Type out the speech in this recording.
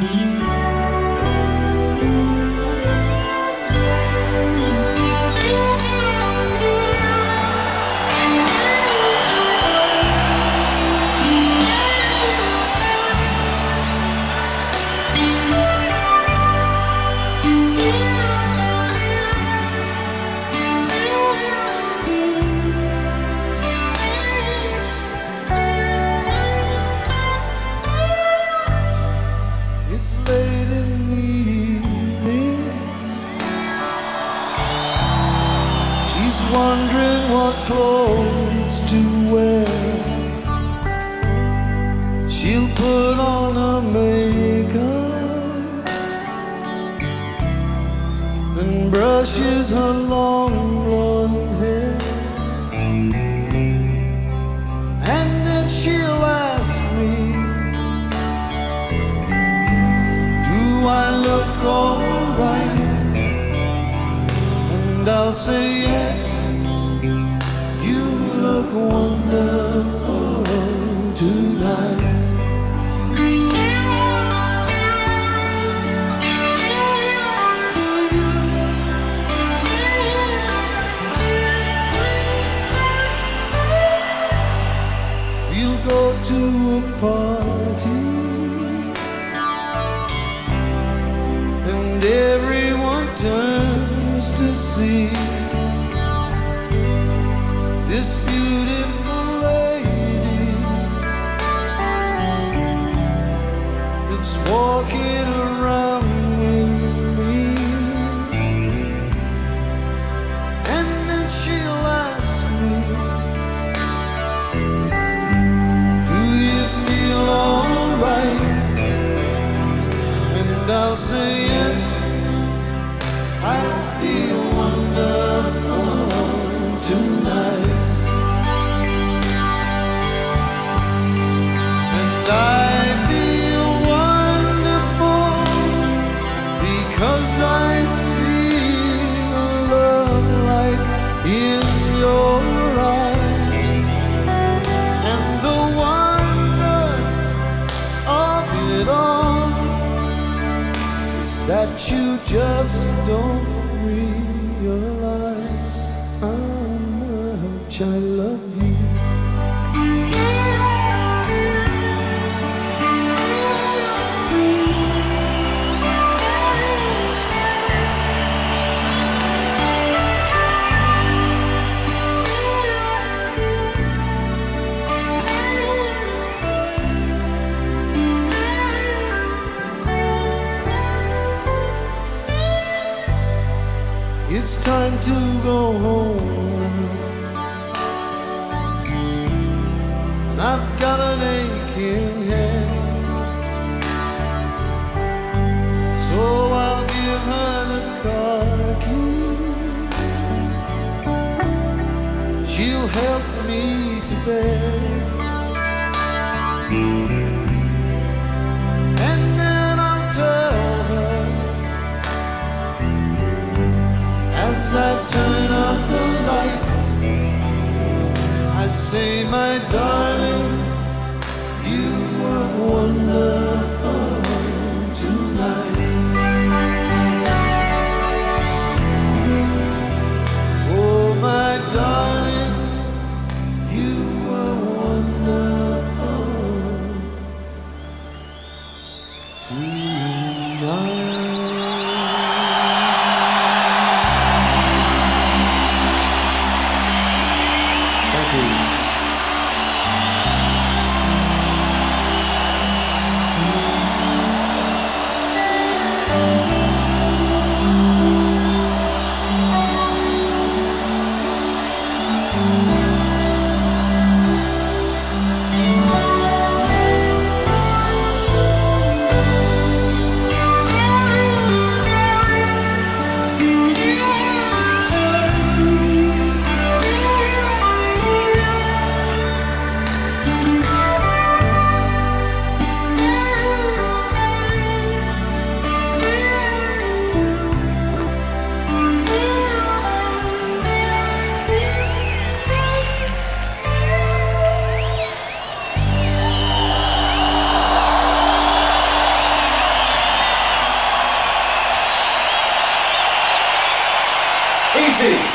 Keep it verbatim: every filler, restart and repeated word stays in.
Wondering what clothes to wear. She'll put on her makeup and brushes her long blonde hair, and then she'll ask me, do I look alright? And I'll say yes. Look wonderful tonight. We'll go to a party and everyone turns to see this beautiful lady that's walking around with me. And then she'll ask me, do you feel alright? And I'll say yes, I feel wonderful tonight. I feel wonderful because I see the love light in your eyes, and the wonder of it all is that you just don't realize how much I love you. It's time to go home, and I've got an aching head, so I'll give her the car keys. She'll help me to bed, and then I'll tell her as I turn up the light, I say, my darling, you were wonderful tonight. Oh, my darling, you were wonderful tonight. Thank you. Easy.